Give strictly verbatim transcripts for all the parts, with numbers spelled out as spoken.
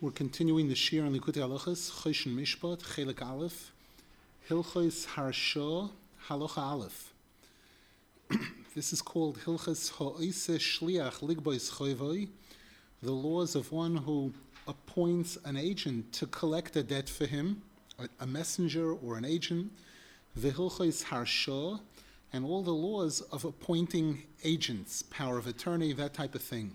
We're continuing the Shir in Likutei Halachos, Choshen Mishpat, Chelik Aleph, Hilchos Harsha, Halacha Aleph. This is called Hilchos Ha'oise Shliach Ligbois Choivoi, the laws of one who appoints an agent to collect a debt for him, a, a messenger or an agent, the Hilchos Harsha, and all the laws of appointing agents, power of attorney, that type of thing.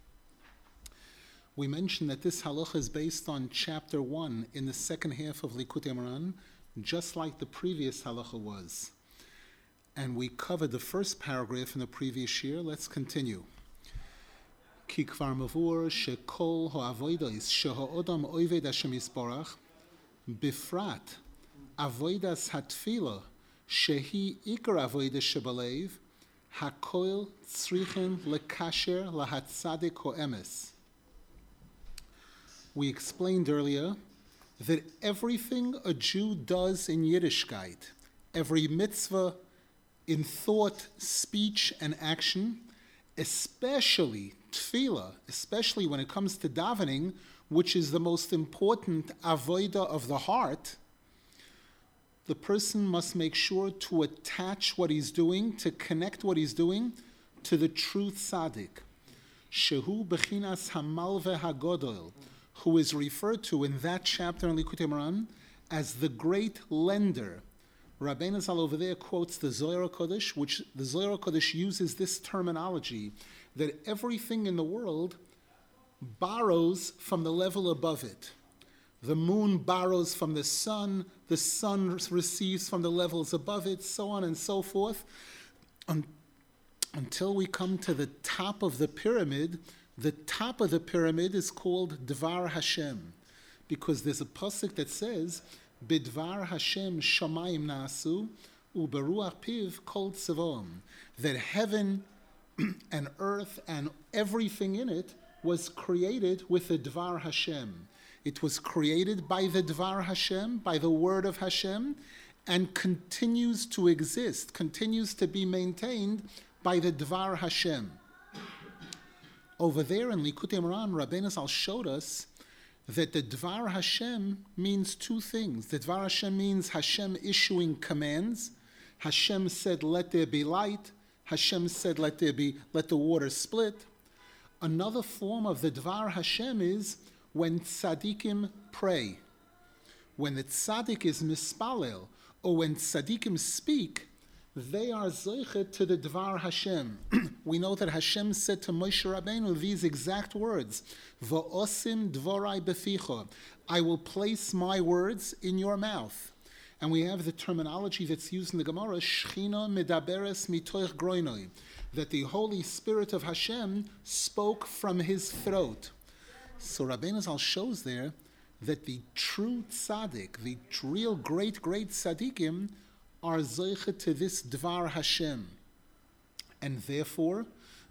We mentioned that this halacha is based on chapter one in the second half of Likutei Moharan, just like the previous halacha was. And we covered the first paragraph in the previous year. Let's continue. Ki kvar mavur shekol ha'avodos sheha'odam oived Hashem yisborach bifrat avodas hatfila shehi ikar avodas shebalev hakoil tzrichen lekasher lahatzadik ho'emes. We explained earlier that everything a Jew does in Yiddishkeit, every mitzvah in thought, speech, and action, especially tefillah, especially when it comes to davening, which is the most important avodah of the heart, the person must make sure to attach what he's doing, to connect what he's doing to the true tzaddik. Shehu bechinas hamalve hagodol, who is referred to in that chapter in Likutei Moharan as the great lender. Rabbeinu Zal over there quotes the Zohar HaKodesh, which the Zohar HaKodesh uses this terminology, that everything in the world borrows from the level above it. The moon borrows from the sun, the sun receives from the levels above it, so on and so forth, un- until we come to the top of the pyramid. The top of the pyramid is called Dvar Hashem, because there's a pasuk that says, Bidvar Hashem shamayim naasu, uberuach piv kol tzevom, that heaven and earth and everything in it was created with the Dvar Hashem. It was created by the Dvar Hashem, by the word of Hashem, and continues to exist, continues to be maintained by the Dvar Hashem. Over there in Likutei Moharan, Rabbeinu Zal showed us that the Dvar Hashem means two things. The Dvar Hashem means Hashem issuing commands. Hashem said, "Let there be light." Hashem said, "Let there be, let the water split." Another form of the Dvar Hashem is when tzaddikim pray. When the tzaddik is mispalel, or when tzaddikim speak, they are zeichet to the Dvar Hashem. We know that Hashem said to Moshe Rabbeinu these exact words, Va'osim dvorai beficha, I will place my words in your mouth. And we have the terminology that's used in the Gemara, Shechina medaberes mitoich groinoi, that the Holy Spirit of Hashem spoke from his throat. So Rabbeinu Zal shows there that the true tzaddik, the real great, great tzaddikim, are zeichet to this Dvar Hashem. And therefore,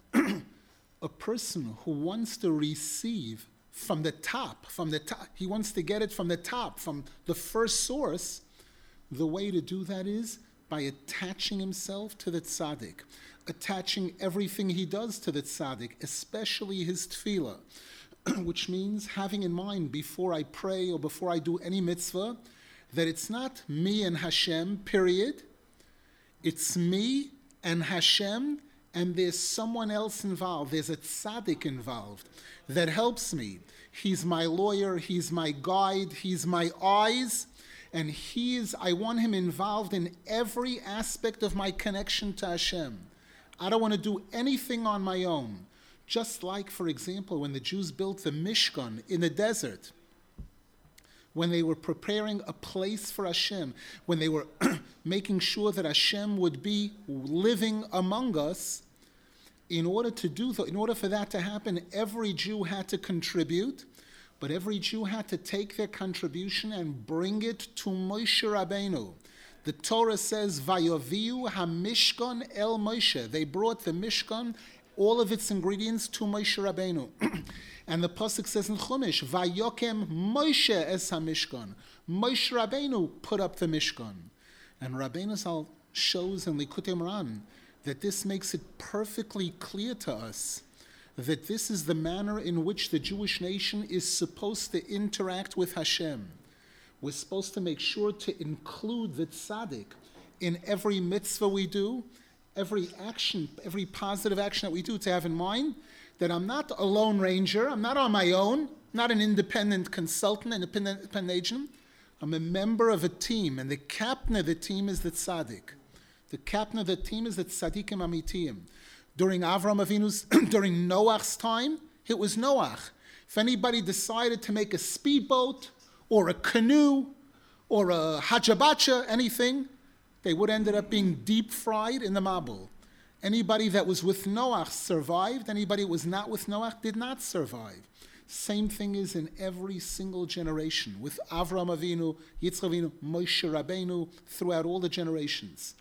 a person who wants to receive from the top, from the top, he wants to get it from the top, from the first source, the way to do that is by attaching himself to the tzaddik, attaching everything he does to the tzaddik, especially his tefillah, which means having in mind before I pray or before I do any mitzvah, that it's not me and Hashem, period. It's me and Hashem, and there's someone else involved. There's a tzaddik involved that helps me. He's my lawyer, he's my guide, he's my eyes, and he is, I want him involved in every aspect of my connection to Hashem. I don't want to do anything on my own. Just like, for example, when the Jews built the Mishkan in the desert, when they were preparing a place for Hashem, when they were making sure that Hashem would be living among us, in order to do that, in order for that to happen, every Jew had to contribute, but every Jew had to take their contribution and bring it to Moshe Rabbeinu. The Torah says, "Vayoviu hamishkan el Moshe." They brought the Mishkan, all of its ingredients, to Moshe Rabbeinu. And the pasuk says in Chumash, "Vayokem Moshe es hamishkan." Moshe Rabbeinu put up the Mishkan, and Rabbeinu Zal shows in Likutei Moharan that this makes it perfectly clear to us that this is the manner in which the Jewish nation is supposed to interact with Hashem. We're supposed to make sure to include the tzaddik in every mitzvah we do, every action, every positive action that we do, to have in mind that I'm not a lone ranger, I'm not on my own, not an independent consultant, an independent agent. I'm a member of a team, and the captain of the team is the tzaddik. The captain of the team is the tzaddikim amitiyim. During Avram Avinu's, during Noach's time, it was Noach. If anybody decided to make a speedboat or a canoe or a hajabacha, anything, they would end up being deep fried in the Mabul. Anybody that was with Noach survived. Anybody that was not with Noach did not survive. Same thing is in every single generation, with Avram Avinu, Yitzchak Avinu, Moshe Rabbeinu, throughout all the generations.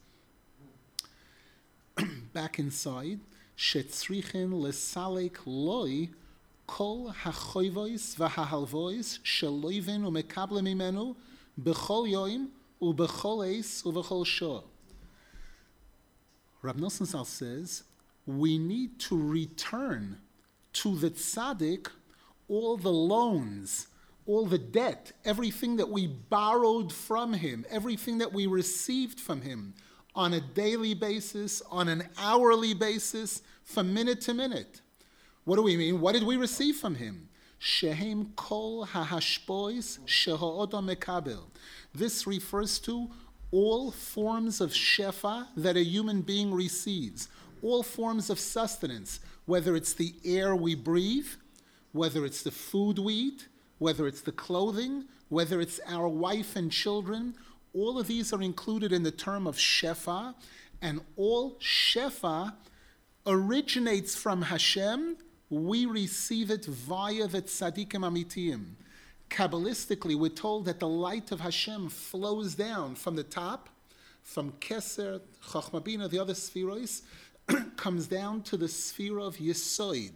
Back inside, shetzrichin lesalek loy kol hachoyvois v'hahalvois sheloivin umekable mimenu b'chol yoim u'b'chol eis u'b'chol shor. Rab Nosson Zal says, we need to return to the tzaddik all the loans, all the debt, everything that we borrowed from him, everything that we received from him on a daily basis, on an hourly basis, from minute to minute. What do we mean? What did we receive from him? Shehem kol hahashpois sheha'odam mekabel. This refers to all forms of shefa that a human being receives, all forms of sustenance, whether it's the air we breathe, whether it's the food we eat, whether it's the clothing, whether it's our wife and children. All of these are included in the term of shefa, and all shefa originates from Hashem. We receive it via the tzaddikim amitiyim. Kabbalistically, we're told that the light of Hashem flows down from the top, from Keser, Chochmah Bina, the other spherois, comes down to the sphere of Yesoid.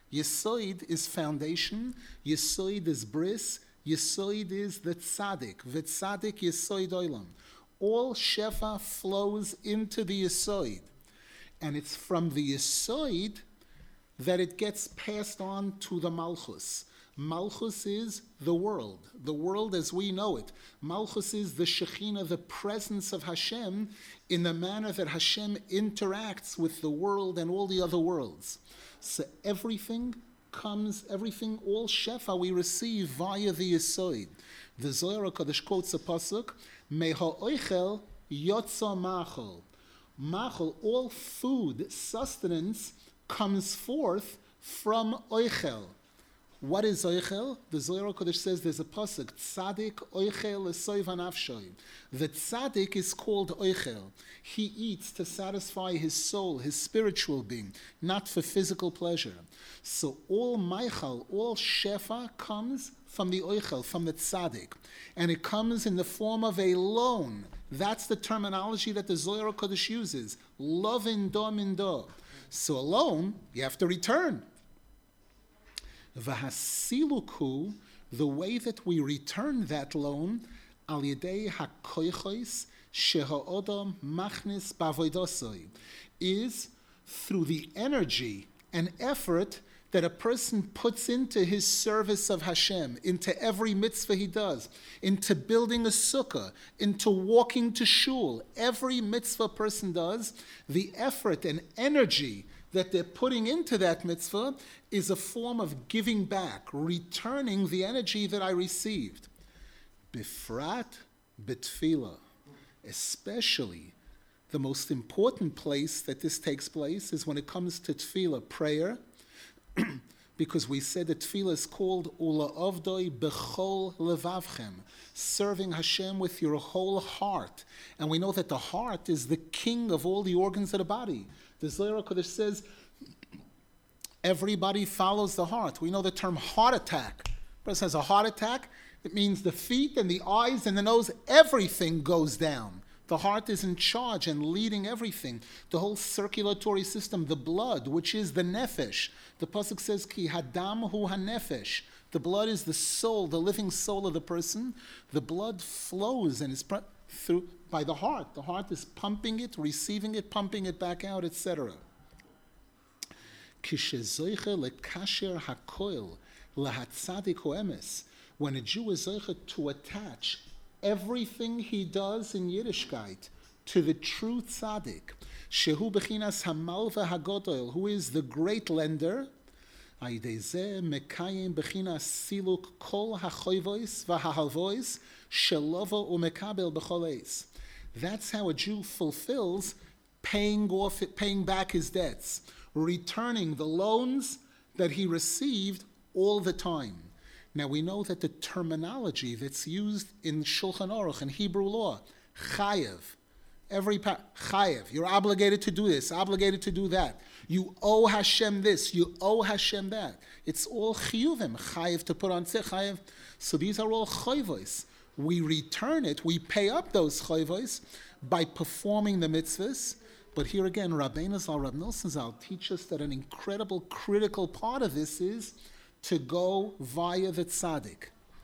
Yesoid is foundation, Yesoid is bris, Yesoid is the tzaddik, v'tzaddik Yesoid olam. All shefa flows into the Yesoid, and it's from the Yesoid that it gets passed on to the Malchus. Malchus is the world, the world as we know it. Malchus is the Shekhinah, the presence of Hashem, in the manner that Hashem interacts with the world and all the other worlds. So everything comes, everything, all shefa we receive via the Yesoid. The Zohar HaKadosh quotes a pasuk, Meha oichel yotza machol. Machol, all food, sustenance, comes forth from oichel. What is oichel? The Zohar HaKadosh says there's a pasuk, Tzadik oichel esoiv hanafshoy. The tzaddik is called oichel. He eats to satisfy his soul, his spiritual being, not for physical pleasure. So all meichel, all shefa comes from the oichel, from the tzaddik. And it comes in the form of a loan. That's the terminology that the Zohar HaKadosh uses. Love in do min do. So a loan, you have to return. V'hasiluku, the way that we return that loan, al yedei hakoichos sheha'odam machnis b'avoidosoi, is through the energy and effort that a person puts into his service of Hashem, into every mitzvah he does, into building a sukkah, into walking to shul. Every mitzvah a person does, the effort and energy that they're putting into that mitzvah is a form of giving back, returning the energy that I received. Bifrat betfila, especially the most important place that this takes place is when it comes to tefillah, prayer, because we said that tefillah is called ula avdoi bechol levavchem, serving Hashem with your whole heart. And we know that the heart is the king of all the organs of the body. The Zohar HaKadosh says, everybody follows the heart. We know the term heart attack. A person has a heart attack, it means the feet and the eyes and the nose, everything goes down. The heart is in charge and leading everything. The whole circulatory system, the blood, which is the nefesh. The pasuk says, Ki hadam hu hanefesh. The blood is the soul, the living soul of the person. The blood flows and is pr- through by the heart. The heart is pumping it, receiving it, pumping it back out, et cetera. Kishezoiche lekasher hakoil lahatzadik hoemes. When a Jew is zoiche to attach everything he does in Yiddishkeit to the true tzaddik, shehu bechinas hamalva hagodol, who is the great lender, aydeze mekayim bechinas siluk kol hachoyvois vahahalvois shelovo umekabel b'choleis. That's how a Jew fulfills paying off, paying back his debts, returning the loans that he received all the time. Now we know that the terminology that's used in Shulchan Aruch, in Hebrew law, chayev, every pa- chayev, you're obligated to do this, obligated to do that. You owe Hashem this, you owe Hashem that. It's all chiyuvim, chayev to put on tzich, chayev. So these are all chayvos. We return it, we pay up those chayvos by performing the mitzvahs. But here again, Rabbeinu Zal, Rab Nosson Zal teach us that an incredible, critical part of this is to go via the tzaddik.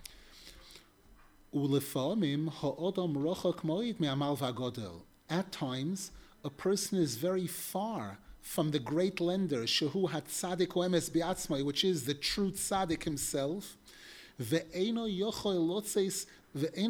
At times, a person is very far from the great lender, shehu hatzadik hoemes biatzmai, which is the true tzaddik himself. Ve'eno yochol lotzes and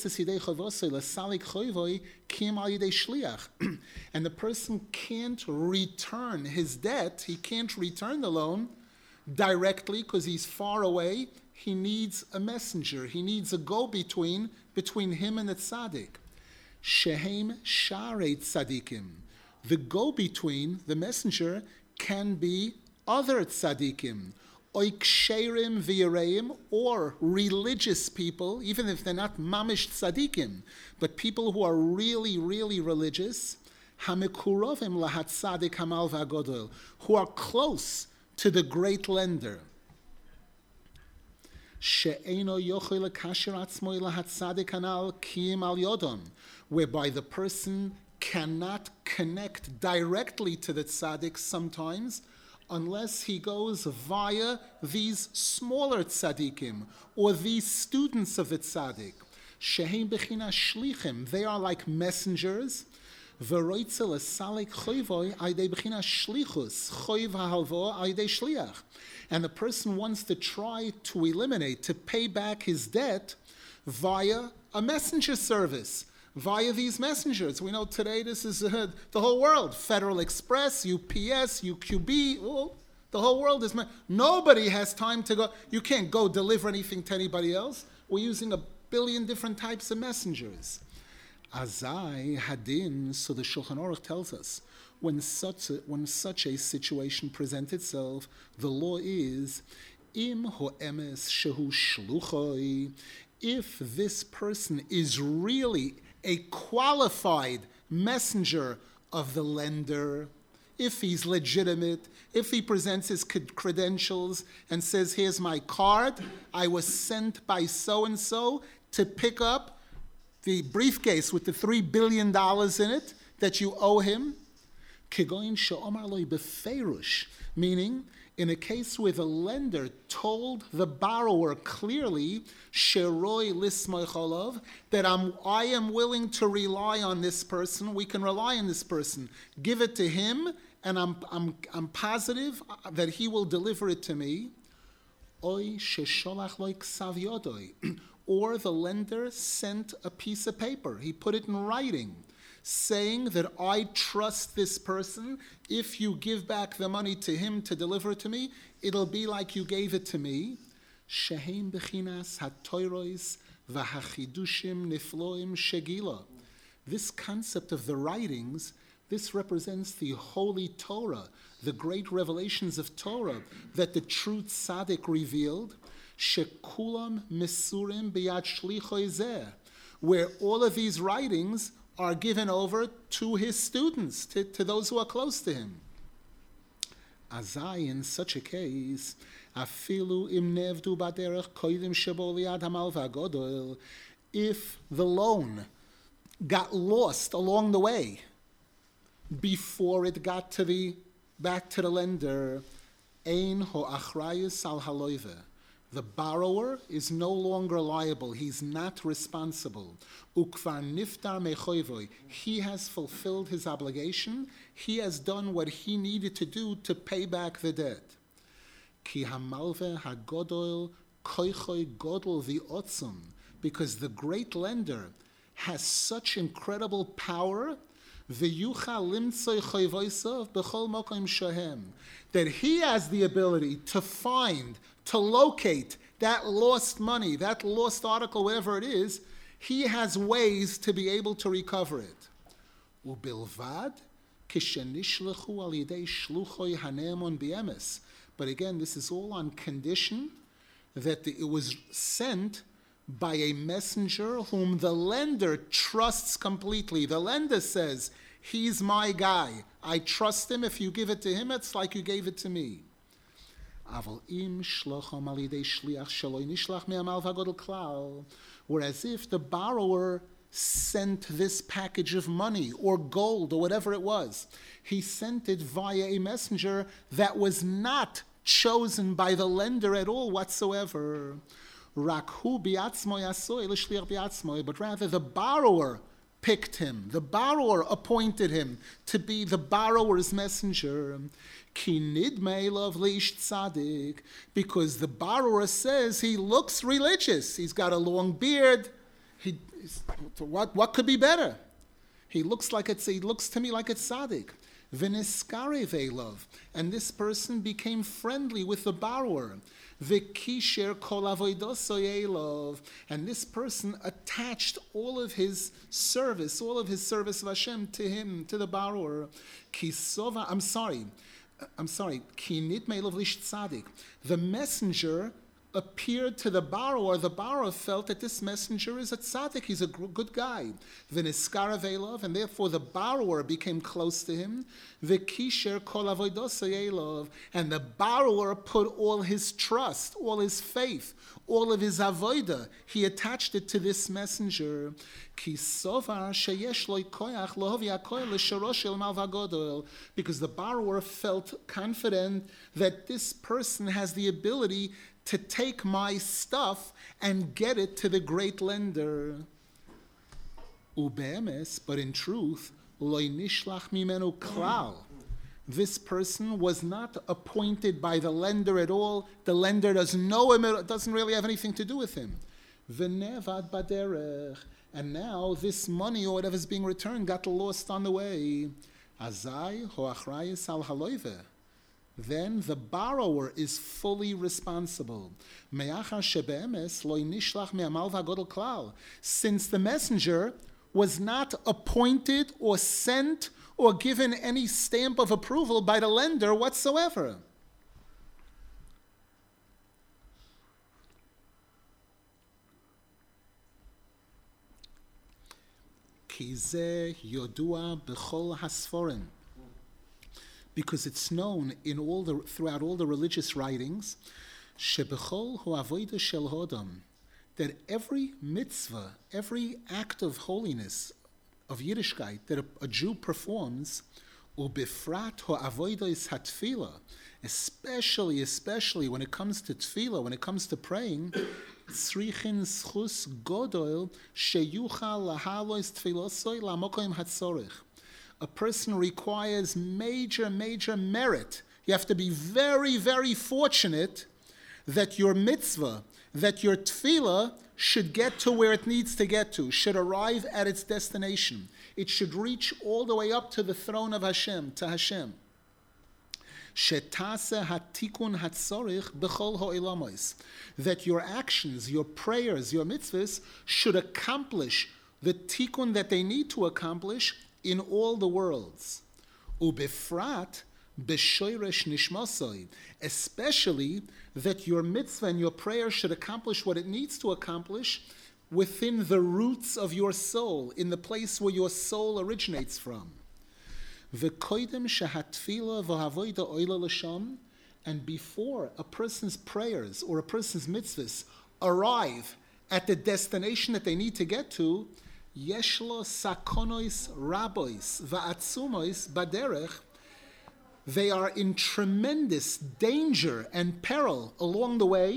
the person can't return his debt, he can't return the loan directly because he's far away. He needs a messenger. He needs a go-between between him and the tzaddik. Shehem sharei tzaddikim. The go-between, the messenger, can be other tzaddikim, oiksherim v'yereim, or religious people, even if they're not mamish tzaddikim, but people who are really, really religious, hamikurovim lahat tzadik hamal v'agodol, who are close to the great lender. She'eno yochel kasher atzmoi lahat tzadik hanal kiyim al yodom, whereby the person cannot connect directly to the tzaddik sometimes, unless he goes via these smaller tzaddikim or these students of the tzaddik. Shehem bechina shlichim, they are like messengers. V'roitze l'salik choyvoi aydei bechina shlichus, choyv ha'halvo aydei shliach. And the person wants to try to eliminate, to pay back his debt via a messenger service, via these messengers. We know today this is uh, the whole world. Federal Express, U P S, U Q B, oh, the whole world is... Ma- Nobody has time to go... You can't go deliver anything to anybody else. We're using a billion different types of messengers. Azai Hadin, so the Shulchan Aruch tells us, when such a, when such a situation presents itself, the law is, Im ho'emes shehu shluchoi, if this person is really a qualified messenger of the lender, if he's legitimate, if he presents his credentials and says, here's my card, I was sent by so-and-so to pick up the briefcase with the three billion dollars in it that you owe him, meaning, in a case where the lender told the borrower clearly, Sheroi lismoicholov, that I'm, I am willing to rely on this person, we can rely on this person. Give it to him, and I'm, I'm, I'm positive that he will deliver it to me. Oy shesholach loy ksav yodoi. Or the lender sent a piece of paper. He put it in writing, saying that I trust this person. If you give back the money to him to deliver it to me, it'll be like you gave it to me. Shehem bechinas hatoyrois v'hachidushim nifloim shegila. This concept of the writings, this represents the holy Torah, the great revelations of Torah that the true tzaddik revealed. Shekulam misurim biyad shlichoi zeh, where all of these writings are given over to his students, to, to those who are close to him. Azai, in such a case, afilu im nevdu baderech koidim shebo liad hamal v'agodol, if the loan got lost along the way before it got to the back to the lender, ein ho achrayus al haloive, The borrower is no longer liable. He's not responsible. Ukvar niftar mechoivoi. He has fulfilled his obligation. He has done what he needed to do to pay back the debt. Ki hamalve hagodol koichoi godol v'otzum. Because the great lender has such incredible power v'yucha limtzoi choivoisav b'chol mokom shahem. That he has the ability to find, to locate that lost money, that lost article, whatever it is. He has ways to be able to recover it. Ubilvad kishenishlechu al yidei shluchoi hane'emon b'emes. But again, this is all on condition that the, it was sent by a messenger whom the lender trusts completely. The lender says, he's my guy. I trust him. If you give it to him, it's like you gave it to me. Whereas if the borrower sent this package of money or gold or whatever it was, he sent it via a messenger that was not chosen by the lender at all whatsoever. But rather the borrower picked him. The borrower appointed him to be the borrower's messenger. Because the borrower says he looks religious. He's got a long beard. He, what, what could be better? He looks like it's, he looks to me like it's tzaddik. V'niskare ve'lov. And this person became friendly with the borrower. V'kisher kol avodoso elov. And this person attached all of his service, all of his service of Hashem to him, to the borrower. Kisova, I'm sorry, I'm sorry, ki nidmei lov lish tzaddik. The messenger appeared to the borrower. The borrower felt that this messenger is a tzaddik, he's a good guy. V'niskara ve'lov, and therefore the borrower became close to him. V'kisher kol avodoso elov, and the borrower put all his trust, all his faith, all of his avodah, he attached it to this messenger. Because the borrower felt confident that this person has the ability to take my stuff and get it to the great lender. Ubemes, but in truth, loy nishlach mimenu klal. This person was not appointed by the lender at all. The lender doesn't know him, it doesn't really have anything to do with him. V'nevad baderech. And now this money or whatever is being returned got lost on the way. Azai hoachrayis al haloive. Then the borrower is fully responsible. Since the messenger was not appointed or sent or given any stamp of approval by the lender whatsoever. Because it's known in all the throughout all the religious writings, that every mitzvah, every act of holiness, of Yiddishkeit that a, a Jew performs, ubifrat ha'avodos hatfila, especially, especially when it comes to tefillah, when it comes to praying, tzrichin schus godol sheyuchal lahalos tefilosoi lamokoim hatzorich. A person requires major, major merit. You have to be very, very fortunate that your mitzvah, that your tefillah should get to where it needs to get to, should arrive at its destination. It should reach all the way up to the throne of Hashem, to Hashem. Shetase hatikun hatzorich b'chol ha'ilamos. That your actions, your prayers, your mitzvahs should accomplish the tikkun that they need to accomplish in all the worlds. Ubefrat b'shoyresh nishmasoi. Especially that your mitzvah and your prayer should accomplish what it needs to accomplish within the roots of your soul, in the place where your soul originates from. V'koidem shehatfila v'havoida oila l'sham. And before a person's prayers or a person's mitzvahs arrive at the destination that they need to get to, yeshlo sakonois rabois va'atsumois baderech. They are in tremendous danger and peril along the way.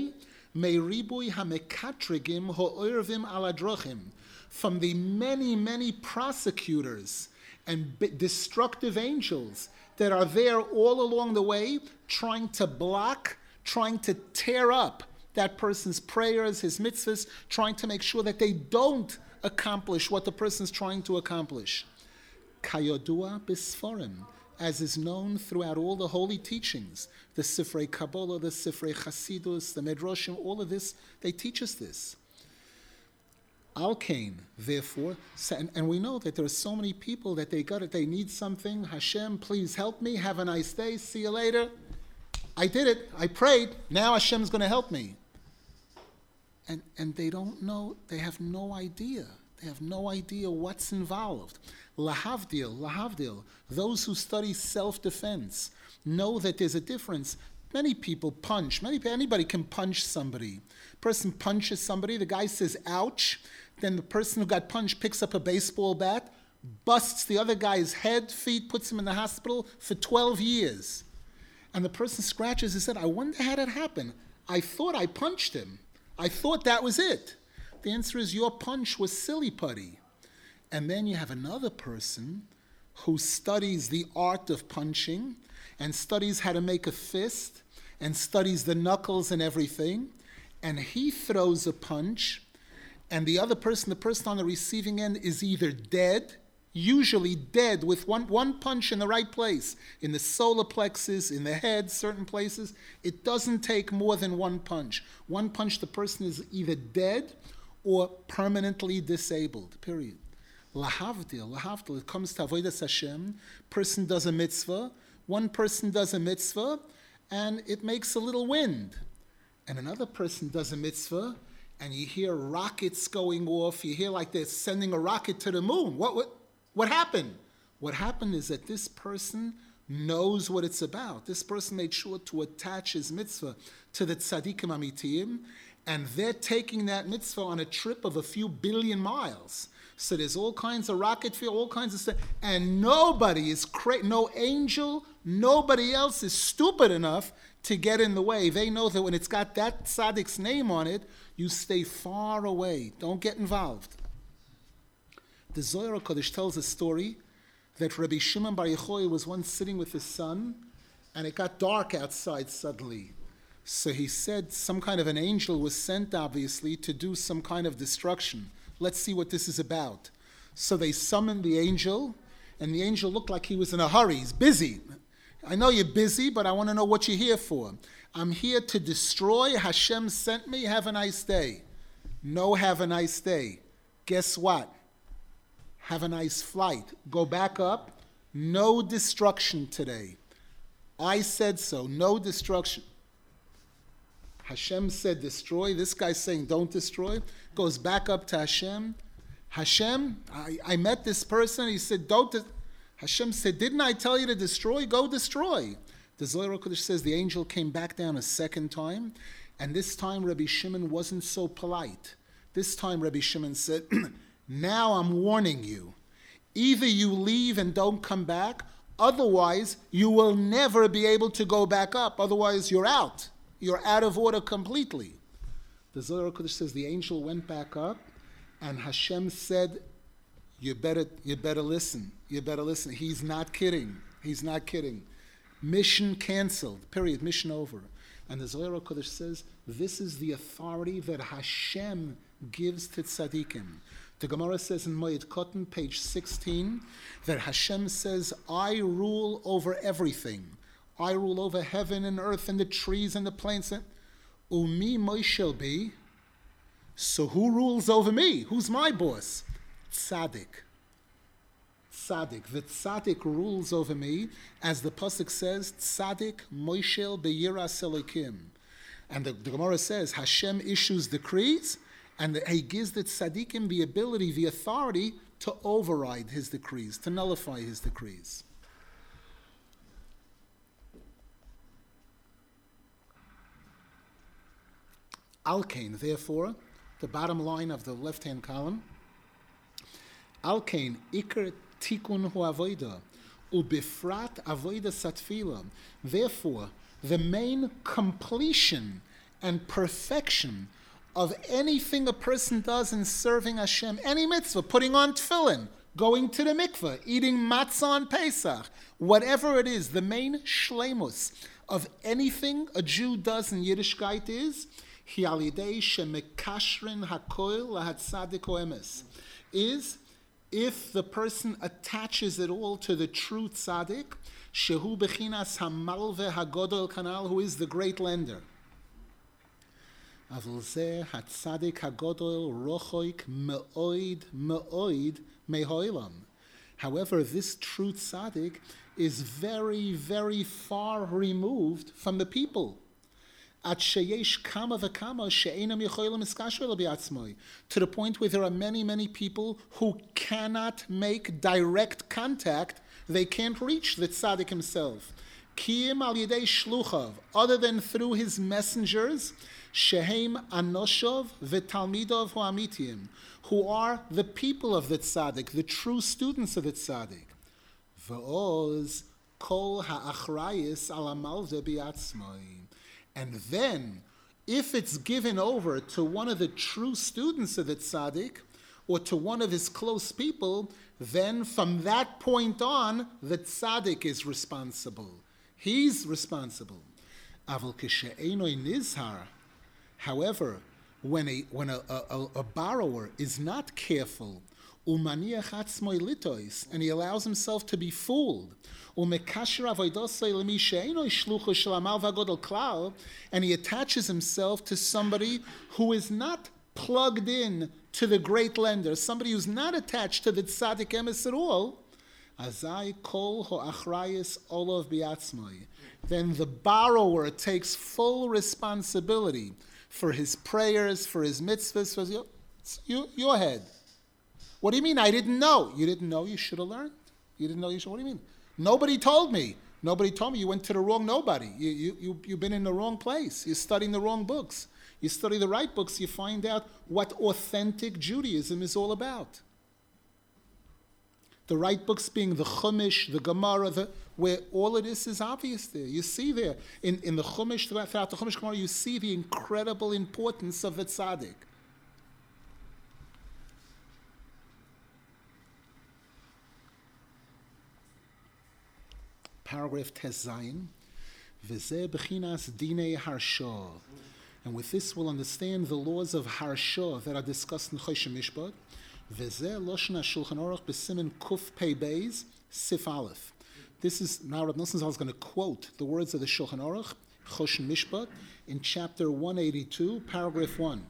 Meiribui hamekatrigim ho'irvim aladrochim, from the many, many prosecutors and destructive angels that are there all along the way, trying to block, trying to tear up that person's prayers, his mitzvahs, trying to make sure that they don't accomplish what the person's trying to accomplish. Kayodua bisforim, as is known throughout all the holy teachings, the Sifrei Kabbalah, the Sifrei Chasidus, the Medrashim, all of this, they teach us this. Al Kain, therefore, and, and we know that there are so many people that they got it, they need something. Hashem, please help me. Have a nice day. See you later. I did it. I prayed. Now Hashem's going to help me. And and they don't know. They have no idea. They have no idea what's involved. Lahavdil, lahavdil. Those who study self-defense know that there's a difference. Many people punch. Many anybody can punch somebody. Person punches somebody. The guy says, "Ouch." Then the person who got punched picks up a baseball bat, busts the other guy's head, feet, puts him in the hospital for twelve years. And the person scratches his head. I wonder how that happened. I thought I punched him. I thought that was it. The answer is your punch was silly putty. And then you have another person who studies the art of punching and studies how to make a fist and studies the knuckles and everything. And he throws a punch, and the other person, the person on the receiving end, is either dead, usually dead with one, one punch in the right place, in the solar plexus, in the head, certain places. It doesn't take more than one punch. One punch, the person is either dead or permanently disabled, period. Lahavdil, lahavdil, it comes to Avodas Hashem. Person does a mitzvah, one person does a mitzvah, and it makes a little wind. And another person does a mitzvah, and you hear rockets going off. You hear like they're sending a rocket to the moon. What what what happened? What happened is that this person knows what it's about. This person made sure to attach his mitzvah to the tzaddikim amitiyim, and they're taking that mitzvah on a trip of a few billion miles. So there's all kinds of rocket fuel, all kinds of stuff, and nobody is cra- no angel, nobody else is stupid enough to get in the way. They know that when it's got that tzaddik's name on it, you stay far away. Don't get involved. The Zohar HaKadosh tells a story that Rabbi Shimon Bar Yochai was once sitting with his son, and it got dark outside suddenly. So he said some kind of an angel was sent, obviously, to do some kind of destruction. Let's see what this is about. So they summoned the angel, and the angel looked like he was in a hurry. He's busy. I know you're busy, but I want to know what you're here for. I'm here to destroy. Hashem sent me. Have a nice day. No, have a nice day. Guess what? Have a nice flight. Go back up. No destruction today. I said so. No destruction. Hashem said destroy. This guy's saying don't destroy. Goes back up to Hashem. Hashem, I, I met this person. He said don't. De-. Hashem said, didn't I tell you to destroy? Go destroy. The Zohar HaKadosh says the angel came back down a second time, and this time Rabbi Shimon wasn't so polite. This time Rabbi Shimon said, now I'm warning you. Either you leave and don't come back, otherwise you will never be able to go back up. Otherwise you're out. You're out of order completely. The Zohar HaKadosh says the angel went back up, and Hashem said, You better, you better listen. You better listen. He's not kidding. He's not kidding. Mission canceled. Period. Mission over. And the Zohar HaKadosh says, this is the authority that Hashem gives to tzaddikim. The Gemara says in Moed Katan, page sixteen, that Hashem says, I rule over everything. I rule over heaven and earth and the trees and the plants. Umi Moishel be. So who rules over me? Who's my boss? Tzaddik. Tzaddik. The tzaddik rules over me, as the pasuk says, Tzaddik Moishel beyiras Elokim. And the, the Gemara says, Hashem issues decrees, and the, he gives the tzaddikim the ability, the authority to override his decrees, to nullify his decrees. Alkain, therefore, the bottom line of the left-hand column, Alkain, Iker Tikun Hu Avoida, Ubifrat Avoida Satfila. Therefore, the main completion and perfection of anything a person does in serving Hashem, any mitzvah, putting on tefillin, going to the mikveh, eating matzah on Pesach, whatever it is, the main shleimus of anything a Jew does in Yiddishkeit is hi alidei shemekashrin hakoil lahatzadik oemes, is if the person attaches it all to the true tzaddik, shehu bechinas hamalve hagodol kanal, who is the great lender. Avol zeh hatzadik hagodol rochoik me'oid me'oid mehoilam. However, this true tzaddik is very, very far removed from the people. At sheyesh kama v'kama she'enam yecholim iskashvel bi'atzmoi, to the point where there are many, many people who cannot make direct contact. They can't reach the tzaddik himself. Kiyim al yedei shluchav, other than through his messengers, shehem anoshov v'talmidov ha'amitim, who are the people of the tzaddik, the true students of the tzaddik. V'oz kol ha'achrayis al amalve bi'atzmoi. And then, if it's given over to one of the true students of the tzaddik, or to one of his close people, then from that point on, the tzaddik is responsible. He's responsible. Aval kishe'enoi nizhar. However, when a when a, a, a borrower is not careful, umaniach atzmoi litois, and he allows himself to be fooled, and he attaches himself to somebody who is not plugged in to the great lender, somebody who's not attached to the tzaddik emes at all, then the borrower takes full responsibility for his prayers, for his mitzvahs, for his, you, your head. What do you mean? I didn't know. You didn't know, you should have learned. You didn't know, you should. What do you mean? Nobody told me. Nobody told me. You went to the wrong nobody. You, you, you, you've been in the wrong place. You're studying the wrong books. You study the right books, you find out what authentic Judaism is all about. The right books being the Chumash, the Gemara, the, where all of this is obvious there. You see there, in, in the Chumash, throughout the Chumash Gemara, you see the incredible importance of the tzaddik. Paragraph Tes Zayin, V'zeh b'chinas dinei harsha. And with this we'll understand the laws of harsha that are discussed in Choshen Mishpat. V'zeh loshon HaShulchan Aruch b'simen kuf pei beis sif aleph. This is, now Reb Nosson Zal is going to quote the words of the Shulchan Aruch, Choshen Mishpat, in chapter one eighty-two, paragraph one.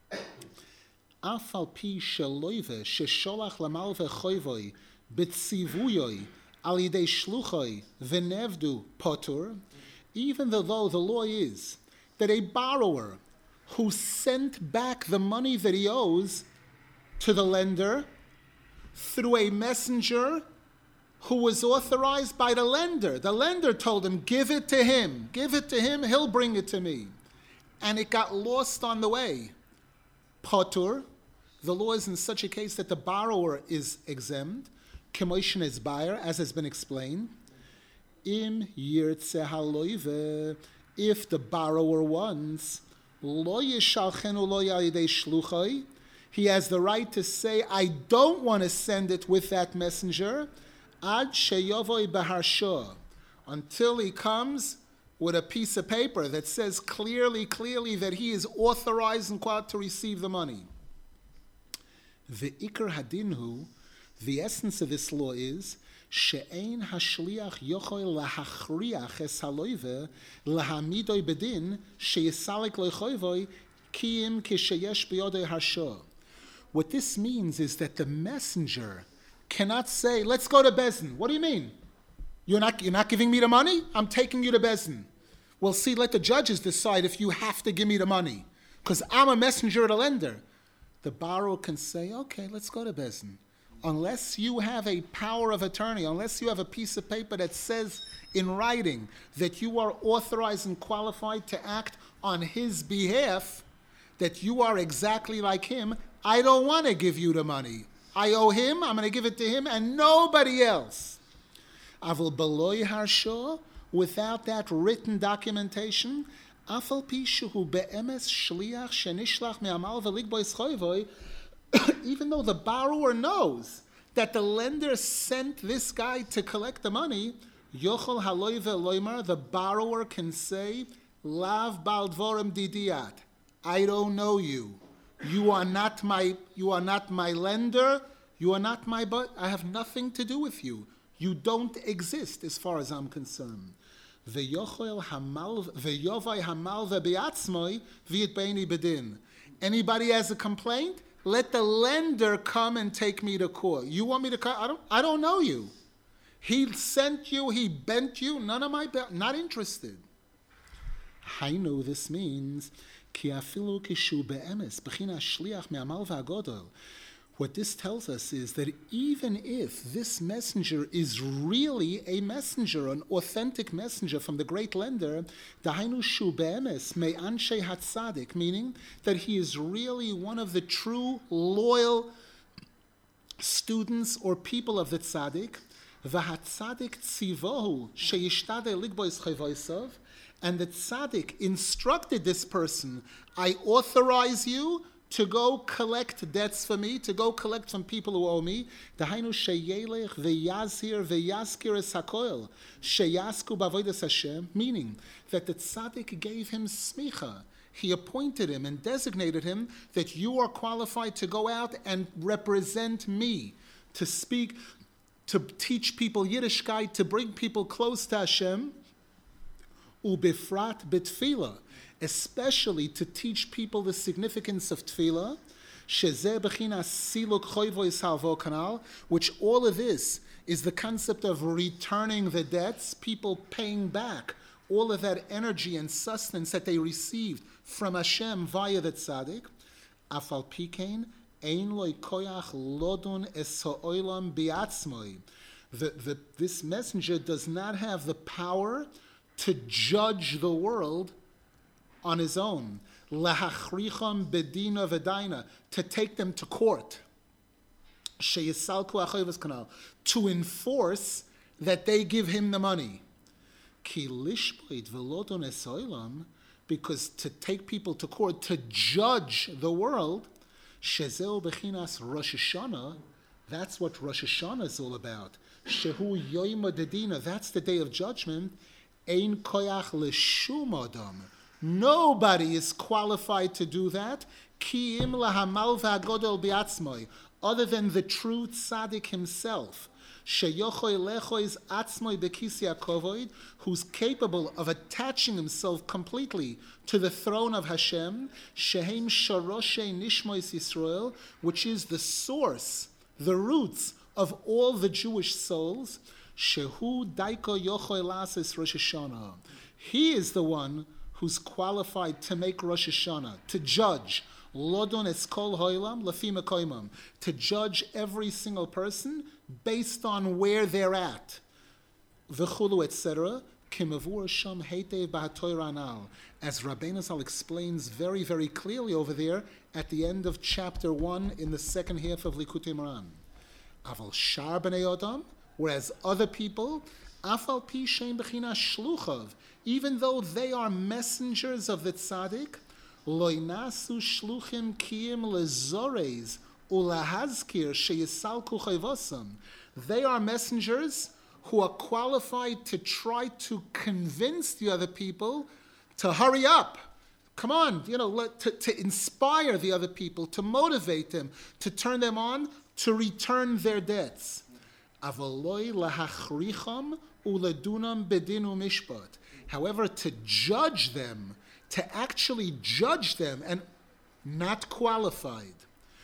Af al pi sheloive shesholach lamalve choivoi b'tzivuyoi al yidei shluchoi v'nevdu potur, even though the law is that a borrower who sent back the money that he owes to the lender through a messenger who was authorized by the lender. The lender told him, give it to him, give it to him, he'll bring it to me. And it got lost on the way. Potur, the law is in such a case that the borrower is exempt. Kemoishin is buyer, as has been explained. Im yirtze haloive, if the borrower wants, lo yishalchenu lo yalidei shluchai, he has the right to say, I don't want to send it with that messenger, ad sheyovoi beharsha, until he comes with a piece of paper that says clearly, clearly that he is authorized and qualified to receive the money. The ikar hadinhu, the essence of this law is, she'ein hashliach yochoi lahachriach es haloive lahamidoi bedin sheyisalik loichoivoi kiyim kisheyesh biyodei harsha. What this means is that the messenger cannot say, let's go to Bezdin. What do you mean? You're not, you're not giving me the money? I'm taking you to Bezdin. Well, see, let the judges decide if you have to give me the money, because I'm a messenger of the lender. The borrower can say, okay, let's go to Bezdin. Unless you have a power of attorney, unless you have a piece of paper that says in writing that you are authorized and qualified to act on his behalf, that you are exactly like him, I don't want to give you the money. I owe him, I'm going to give it to him, and nobody else. Avol beloy harsha, without that written documentation, Afal pi shehu be'emes shliach shenishlach me'amal v'ligbois choyvoi, even though the borrower knows that the lender sent this guy to collect the money, yochol haloi ve'loimar, the borrower can say, lav bal dvorim didiat, I don't know you. You are not my, you are not my lender. You are not my, but I have nothing to do with you. You don't exist as far as I'm concerned. Ve'yochol hamal, ve'yovai hamal ve'biatzmoi v'yit beini bedin. Anybody has a complaint? Let the lender come and take me to court. You want me to come? I don't, I don't know you. He sent you, he bent you, none of my, be- not interested. I know this means, what this tells us is that even if this messenger is really a messenger, an authentic messenger from the great lender, meaning that he is really one of the true loyal students or people of the tzaddik, and the tzaddik instructed this person, I authorize you to go collect debts for me, to go collect from people who owe me. Meaning that the tzaddik gave him smicha. He appointed him and designated him that you are qualified to go out and represent me, to speak, to teach people Yiddishkeit, to bring people close to Hashem. Ubifrat bitfila, especially to teach people the significance of tefillah, shezeh bechinas siluk choyvois halvo kanal, which all of this is the concept of returning the debts, people paying back all of that energy and sustenance that they received from Hashem via the tzaddik. Afal pikein ein loy koyach lodun es ha'olam biatzmoi. The this messenger does not have the power to judge the world on his own. Lahachricham bedina v'daina, to take them to court. Sheyisalku achayvas kanal, to enforce that they give him the money. Ki lishbrit v'lodon esoilam, because to take people to court, to judge the world, shezeu bechinas Rosh Hashanah, that's what Rosh Hashanah is all about. Shehu yoyma dedina, that's the day of judgment. Ein koyach l'shum adam. Nobody is qualified to do that. Ki im lahamal v'hagodol biatzmoi, other than the true tzaddik himself. Sheyochoy lechois atzmoi bekisi akovoid, who's capable of attaching himself completely to the throne of Hashem. Shehem sharoshe nishmois Yisrael, which is the source, the roots of all the Jewish souls. Shehu daiko yochoy lasis Rosh Hashanah. He is the one who's qualified to make Rosh Hashanah, to judge. Lodon eskol hoilam lafi mekoimam, to judge every single person based on where they're at. V'chulu, et cetera. Kimavur sham heitev b'hatoyra anal, as Rabbeinu Zal explains very, very clearly over there at the end of chapter one in the second half of Likutei Moharan. Aval shar b'nei odam, whereas other people, afal pi shein b'china shluchav, even though they are messengers of the tzaddik, loinasu shluchim kiyim lezores ulahazkir sheyisalku chayvosam. They are messengers who are qualified to try to convince the other people to hurry up. Come on, you know, let, to, to inspire the other people, to motivate them, to turn them on, to return their debts. Avaloi lahachricham uledunam bedinu mishpat. However, to judge them, to actually judge them, and not qualified.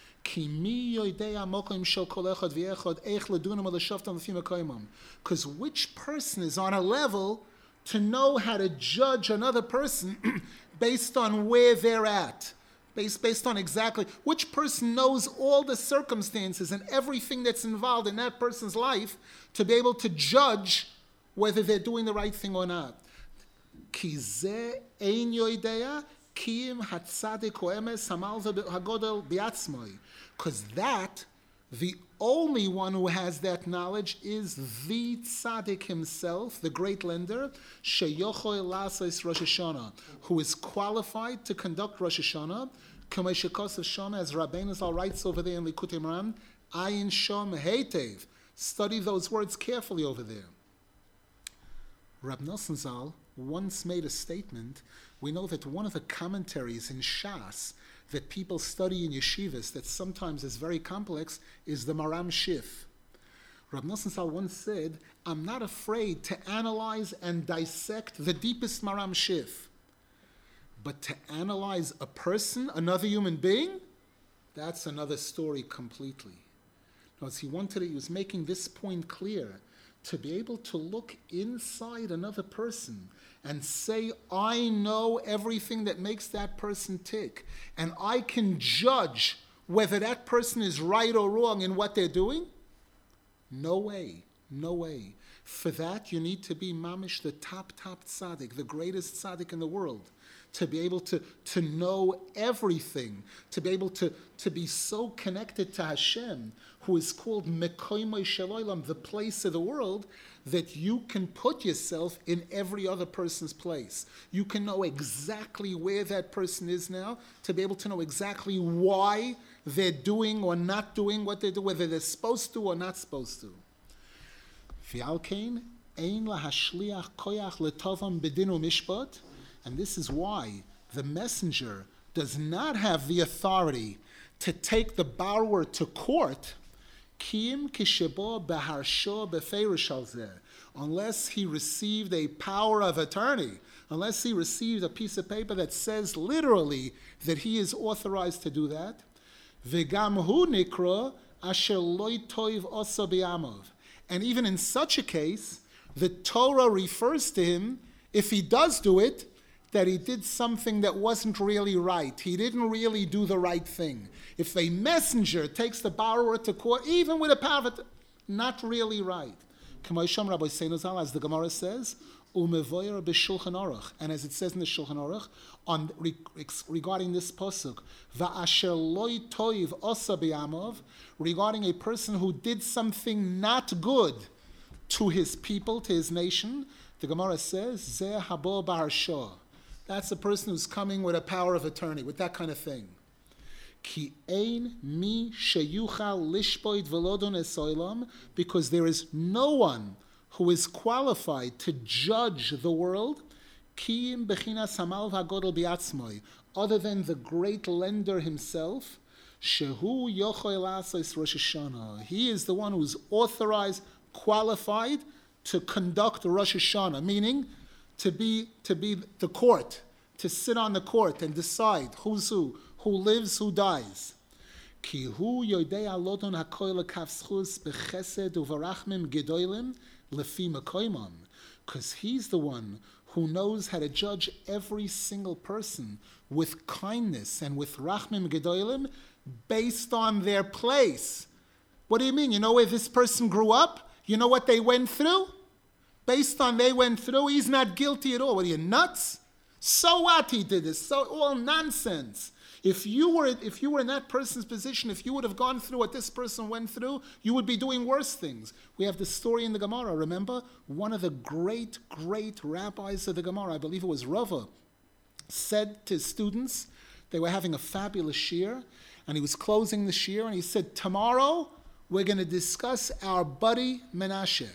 Because which person is on a level to know how to judge another person based on where they're at? Based, based on exactly, which person knows all the circumstances and everything that's involved in that person's life to be able to judge whether they're doing the right thing or not. Because that The only one who has that knowledge is the tzaddik himself, the great lender, sheyochoi lasais Rosh Hashanah, who is qualified to conduct Rosh Hashanah. Kamei shekos of Shana, as Rabbeinu Zal writes over there in Likutei Moharan, ayin shom heitev. Study those words carefully over there. Rab Nosson Zal once made a statement. We know that one of the commentaries in Shas that people study in yeshivas that sometimes is very complex is the Maram Shif. Rab Nosson Zal once said, I'm not afraid to analyze and dissect the deepest Maram Shif. But to analyze a person, another human being, that's another story completely. Because he wanted it, he was making this point clear, to be able to look inside another person and say, I know everything that makes that person tick, and I can judge whether that person is right or wrong in what they're doing? No way, no way. For that, you need to be mamish, the top, top tzaddik, the greatest tzaddik in the world, to be able to, to know everything, to be able to, to be so connected to Hashem, who is called Mekoymoi Shel Olam, the place of the world, that you can put yourself in every other person's place. You can know exactly where that person is now, to be able to know exactly why they're doing or not doing what they do, whether they're supposed to or not supposed to. V'alkein, ein lahashliach koyach letovam bedinu mishpat. And this is why the messenger does not have the authority to take the borrower to court, unless he received a power of attorney, unless he received a piece of paper that says literally that he is authorized to do that. And even in such a case, the Torah refers to him, if he does do it, that he did something that wasn't really right. He didn't really do the right thing. If a messenger takes the borrower to court, even with a power of it, not really right. As the Gemara says, and as it says in the Shulchan Aruch, on, regarding this pasuk, regarding a person who did something not good to his people, to his nation, the Gemara says, Zeh habo b'harsha. That's the person who's coming with a power of attorney, with that kind of thing. Ki ein mi sheyuchal lishpoid velodon esoilam, because there is no one who is qualified to judge the world, ki im bechinas hamal v'hagodol biatzmoi, other than the great lender himself, shehu yochoi lasos Rosh Hashanah. He is the one who's authorized, qualified to conduct Rosh Hashanah, meaning to be to be the court, to sit on the court and decide who's who, who lives, who dies. Ki hu yodei aloton hakoil kavschus bechesed uvarachmim gedolim lefi makoimam, because he's the one who knows how to judge every single person with kindness and with rachmim gedolim based on their place. What do you mean? You know where this person grew up? You know what they went through? Based on they went through, he's not guilty at all. What are you, nuts? So what he did this? So all nonsense. If you were if you were in that person's position, if you would have gone through what this person went through, you would be doing worse things. We have the story in the Gemara. Remember, one of the great, great rabbis of the Gemara, I believe it was Rava, said to his students, they were having a fabulous shir, and he was closing the shir, and he said, tomorrow we're going to discuss our buddy Menashe.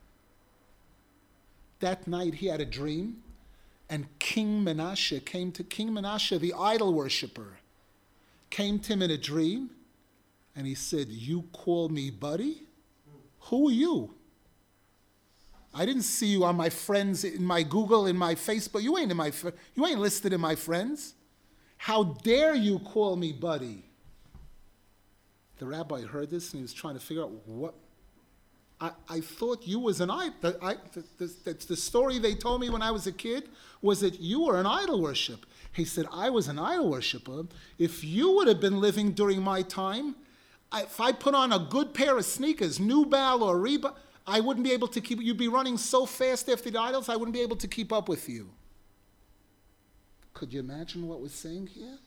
That night he had a dream, and King Menashe came to King Menashe, the idol worshiper, came to him in a dream, and he said, "You call me buddy? Who are you? I didn't see you on my friends in my Google, in my Facebook. You ain't in my you ain't listed in my friends. How dare you call me buddy?" The rabbi heard this, and he was trying to figure out what. I, I thought you was an idol. I, the, the, the story they told me when I was a kid was that you were an idol worship. He said, I was an idol worshiper. If you would have been living during my time, I, if I put on a good pair of sneakers, New Bal or Reebok, I wouldn't be able to keep, you'd be running so fast after the idols, I wouldn't be able to keep up with you. Could you imagine what we're saying here?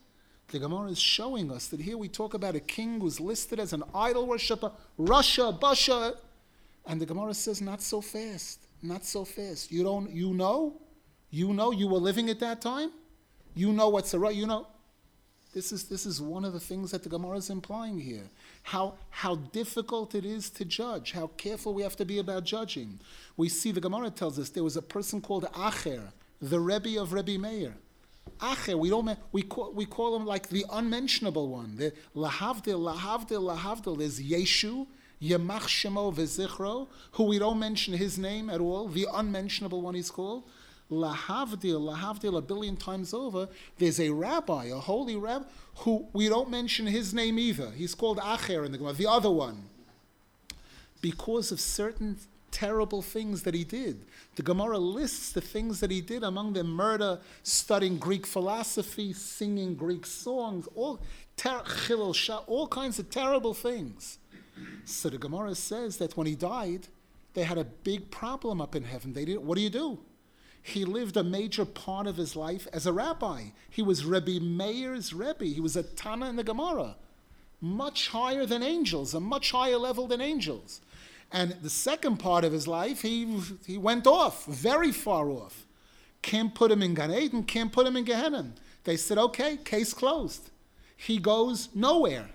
The Gemara is showing us that here we talk about a king who's listed as an idol worshiper, Russia, Basha, and the Gemara says, not so fast, not so fast. You don't, you know, you know, you were living at that time. You know what's a right. You know, this is this is one of the things that the Gemara is implying here. How how difficult it is to judge. How careful we have to be about judging. We see the Gemara tells us there was a person called Acher, the Rebbe of Rebbe Meir. Acher, we don't we call we call him like the unmentionable one. The lahavdil, lahavdil, lahavdil. There's Yeshu, Yemach Shemo v'Zichro, who we don't mention his name at all. The unmentionable one he's called. Lahavdil, lahavdil, a billion times over. There's a rabbi, a holy rabbi, who we don't mention his name either. He's called Acher in the Gemara, the other one, because of certain terrible things that he did. The Gemara lists the things that he did, among them murder, studying Greek philosophy, singing Greek songs, all ter- chilul shah, all kinds of terrible things. So the Gemara says that when he died, they had a big problem up in heaven. They didn't. What do you do? He lived a major part of his life as a rabbi. He was Rebbe Meir's Rebbe. He was a Tana in the Gemara, much higher than angels, a much higher level than angels. And the second part of his life, he he went off, very far off. Can't put him in Gan Eden, can't put him in Gehenna. They said, okay, case closed. He goes nowhere.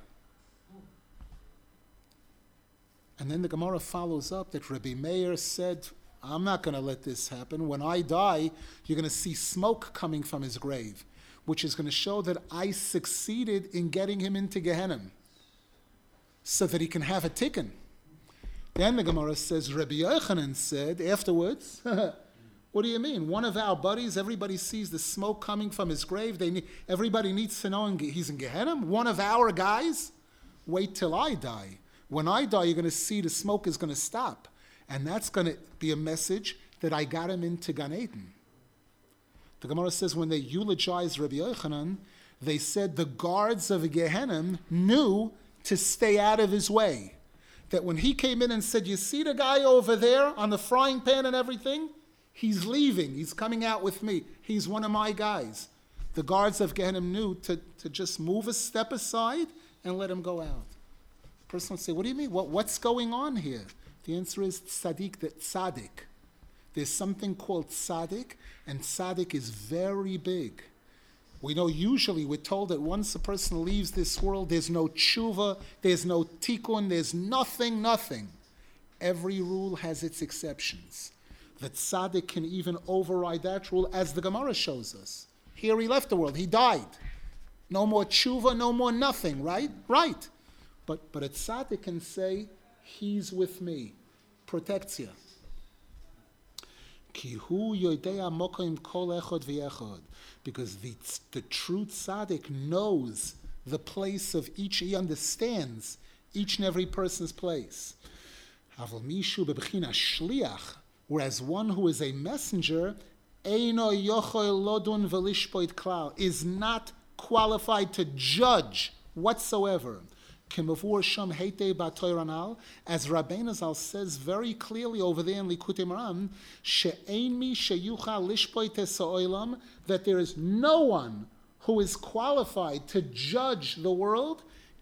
And then the Gemara follows up that Rebbe Meir said, I'm not going to let this happen. When I die, you're going to see smoke coming from his grave, which is going to show that I succeeded in getting him into Gehenna so that he can have a tikkun. Then the Gemara says, Rabbi Yochanan said afterwards, what do you mean? One of our buddies, everybody sees the smoke coming from his grave. They need, everybody needs to know he's in Gehenna. One of our guys, wait till I die. When I die, you're going to see the smoke is going to stop. And that's going to be a message that I got him into Gan Eden. The Gemara says when they eulogized Rabbi Yochanan, they said the guards of Gehenna knew to stay out of his way. That when he came in and said, you see the guy over there on the frying pan and everything? He's leaving. He's coming out with me. He's one of my guys. The guards of Gehenna knew to, to just move a step aside and let him go out. The person would say, what do you mean? What, what's going on here? The answer is tzaddik, that tzaddik. There's something called tzaddik, and tzaddik is very big. We know usually we're told that once a person leaves this world, there's no tshuva, there's no tikkun, there's nothing, nothing. Every rule has its exceptions. The tzaddik can even override that rule, as the Gemara shows us. Here he left the world, he died. No more tshuva, no more nothing, right? Right. But, but a tzaddik can say, he's with me, protects you. Because the, the true tzaddik knows the place of each, he understands each and every person's place. Whereas one who is a messenger is not qualified to judge whatsoever. As Rabbeinu Zal says very clearly over there in Likutei Moharan, that there is no one who is qualified to judge the world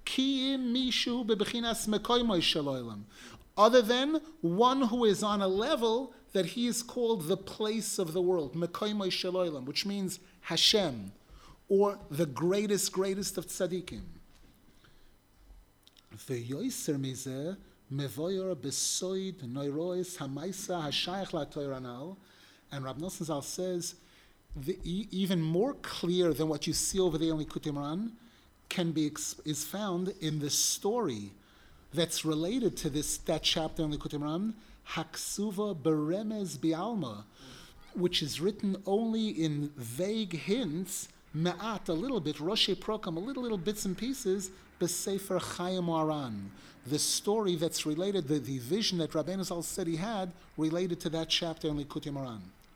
other than one who is on a level that he is called the place of the world, which means Hashem, or the greatest, greatest of tzaddikim. V'yoyser mizeh mevoyer besoid noirois hamaisa hashayach la'Torah anal, and Rab Nosson Zal says the, e- even more clear than what you see over there in Likutei Moharan can be is found in the story that's related to this that chapter in Likutei Moharan, Haksuva beremez bialma, which is written only in vague hints, me'at, a little bit, Roshei Prokam, a little little bits and pieces, B'Sefer Chaim Moharan, the story that's related, the, the vision that Rabbeinu Zal said he had, related to that chapter in Likutei Moharan.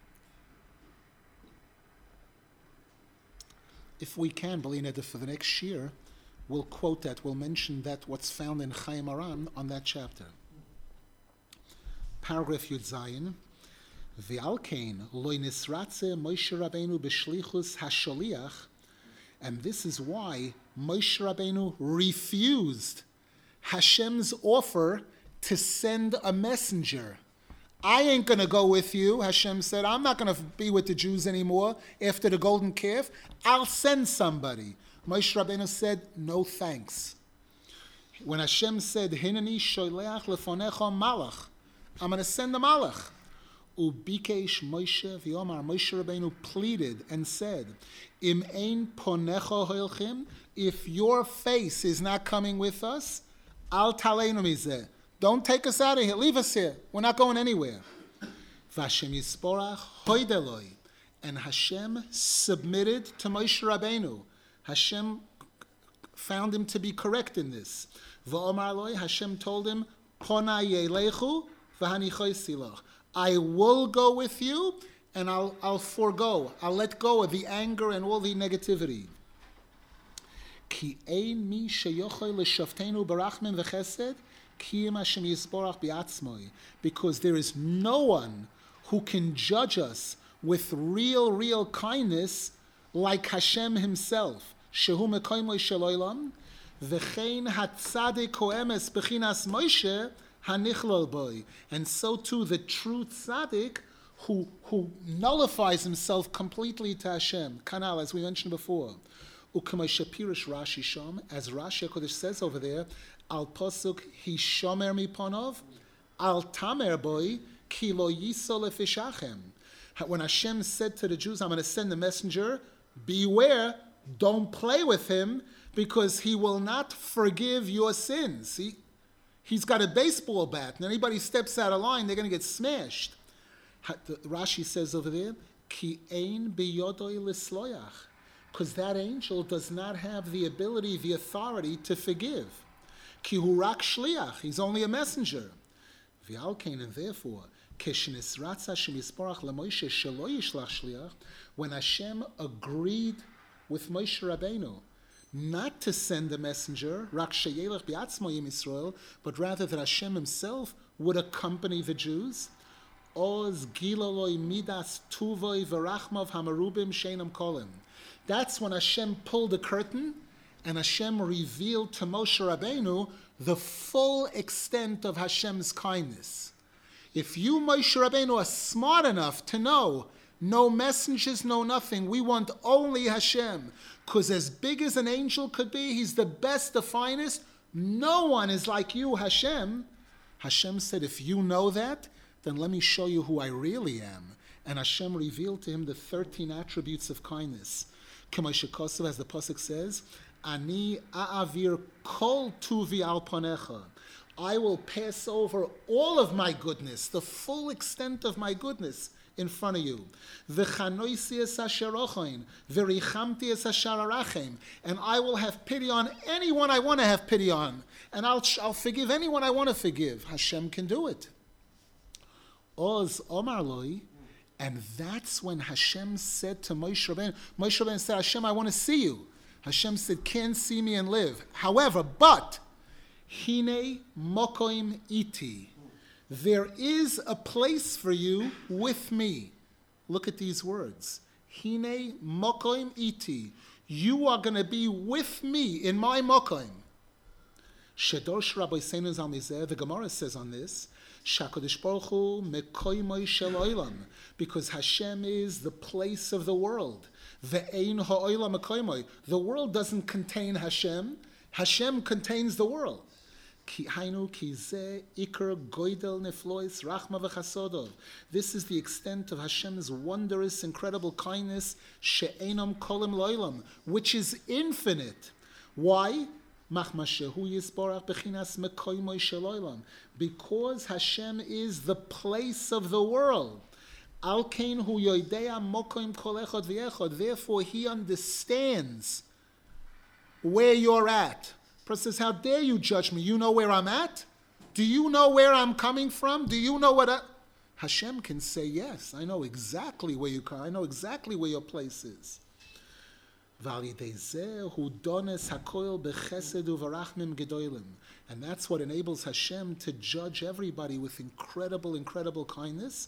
If we can, Belina, for the next year, we'll quote that, we'll mention that, what's found in Chaim Moharan on that chapter. Paragraph Yud Zayin, V'alkein loy nisratze Moshe Rabbeinu b'shlichus hasholiach, And this is why Moshe Rabbeinu refused Hashem's offer to send a messenger. I ain't going to go with you, Hashem said. I'm not going to be with the Jews anymore after the golden calf. I'll send somebody. Moshe Rabbeinu said, no thanks. When Hashem said, Hineni sholeach lefonecha malach, I'm going to send a malach. Ubikesh Moshe v'yomar, Moshe Rabbeinu pleaded and said, Im ein ponecha hoilchim, if your face is not coming with us, al taleinu mizeh, don't take us out of here, leave us here, we're not going anywhere. Vashem yisporach hoideloi, and Hashem submitted to Moshe Rabbeinu. Hashem found him to be correct in this. V'omar loi, Hashem told him, Pona yelechu v'hani choisilach, I will go with you, and I'll, I'll forego. I'll let go of the anger and all the negativity. Ki ein mi sheyochoi l'shaftenu barachmin v'chesed, ki im Hashem yisborach bi'atzmoi. Because there is no one who can judge us with real, real kindness like Hashem himself. Shehu mekoymoi shel olam, v'chein hatzadik ho'emes b'chinas Moshe, hanichlol boy, and so too the true tzaddik who who nullifies himself completely to Hashem. Kanal, as we mentioned before, u'kamay shapirish Rashi shom, as Rashi HaKodesh says over there, al posuk hishomer miponov, al tamer boy ki lo yiso lefishachem. When Hashem said to the Jews, I'm going to send the messenger, beware, don't play with him, because he will not forgive your sins. See? He's got a baseball bat, and anybody steps out of line, they're going to get smashed. Rashi says over there, Ki ein biyodoi lisloyach, because that angel does not have the ability, the authority to forgive. Ki hu rak shliach, he's only a messenger. V'alkein, and therefore, keshenisratz Hashem yisborach leMoshe shelo yishlach shliach, when Hashem agreed with Moshe Rabbeinu not to send a messenger, rak sheyelech bi'atzmo yim Yisrael, but rather that Hashem himself would accompany the Jews. Oz gilaloi midas tuvoi v'rachmav hamarubim sheinam kolim. That's when Hashem pulled the curtain and Hashem revealed to Moshe Rabbeinu the full extent of Hashem's kindness. If you, Moshe Rabbeinu, are smart enough to know no messengers, no nothing, we want only Hashem, because as big as an angel could be, he's the best, the finest. No one is like you, Hashem. Hashem said, if you know that, then let me show you who I really am. And Hashem revealed to him the thirteen attributes of kindness. K'moshe Kosev, as the pasuk says, Ani a'avir kol tuvi al panecha. I will pass over all of my goodness, the full extent of my goodness, in front of you. V'chanoisi es asher ochoin, v'richamti es asher arachem, and I will have pity on anyone I want to have pity on, and I'll, I'll forgive anyone I want to forgive. Hashem can do it. Oz omar loi, and that's when Hashem said to Moshe Rabbeinu, Moshe Rabbeinu said, Hashem, I want to see you. Hashem said, can't see me and live. However, but, hine mokoim iti, there is a place for you with me. Look at these words. Hine mokoim iti. You are going to be with me in my mokoim. Shedosh Rabbi Seinu Zal Mizeh, the Gemara says on this, Shakadosh Baruch Hu mekoimoi shel olam, because Hashem is the place of the world. Ve'ein ha'olam mekoimoi. The world doesn't contain Hashem. Hashem contains the world. This is the extent of Hashem's wondrous, incredible kindness, she'enam kolim loilam, which is infinite. Why? Because Hashem is the place of the world. Therefore, He understands where you're at. Person says, how dare you judge me? You know where I'm at? Do you know where I'm coming from? Do you know what I... Hashem can say, yes, I know exactly where you come. I know exactly where your place is. And that's what enables Hashem to judge everybody with incredible, incredible kindness.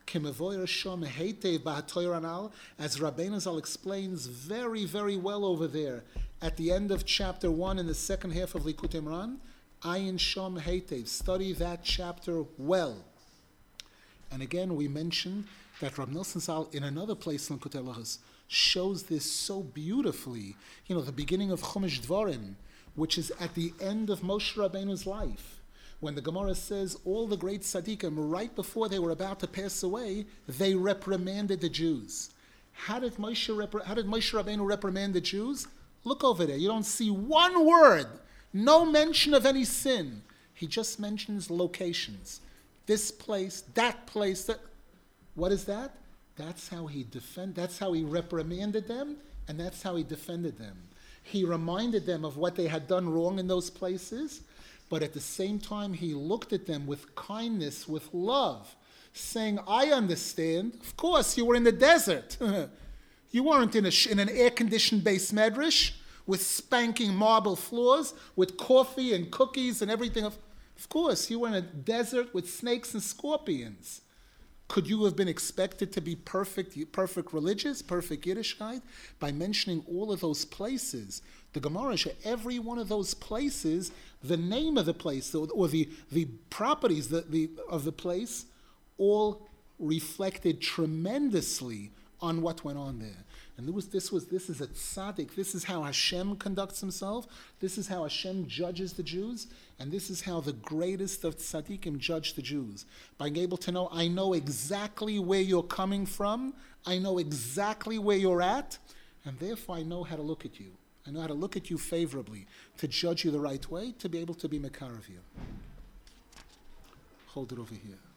Kimevoyer Shom Heitev B'Hatoyer Anal, as Rabbeinu Zal explains very, very well over there at the end of chapter one in the second half of Likutei Moharan. Ayin Shom Heitev, study that chapter well. And again, we mentioned that Rab Nosson Zal, in another place in Likutei Halachos, shows this so beautifully. You know, the beginning of Chumash Dvarim, which is at the end of Moshe Rabbeinu's life, when the Gemara says all the great tzaddikim, right before they were about to pass away, they reprimanded the Jews. How did Moshe, repri- how did Moshe Rabbeinu reprimand the Jews? Look over there. You don't see one word, no mention of any sin. He just mentions locations. This place, that place, that. What is that? That's how he defend. That's how he reprimanded them, and that's how he defended them. He reminded them of what they had done wrong in those places, but at the same time, he looked at them with kindness, with love, saying, I understand. Of course, you were in the desert. You weren't in, a, in an air-conditioned base medrash with spanking marble floors, with coffee and cookies and everything. Of, of course, you were in a desert with snakes and scorpions. Could you have been expected to be perfect, perfect religious, perfect Yiddishkeit? By mentioning all of those places, the Gemara, every one of those places, the name of the place or, or the, the properties the, the, of the place, all reflected tremendously on what went on there. And there was, this was this is a tzaddik. This is how Hashem conducts himself. This is how Hashem judges the Jews. And this is how the greatest of tzaddikim judge the Jews. By being able to know, I know exactly where you're coming from. I know exactly where you're at. And therefore I know how to look at you. I know how to look at you favorably, to judge you the right way, to be able to be Mekar of you. Hold it over here.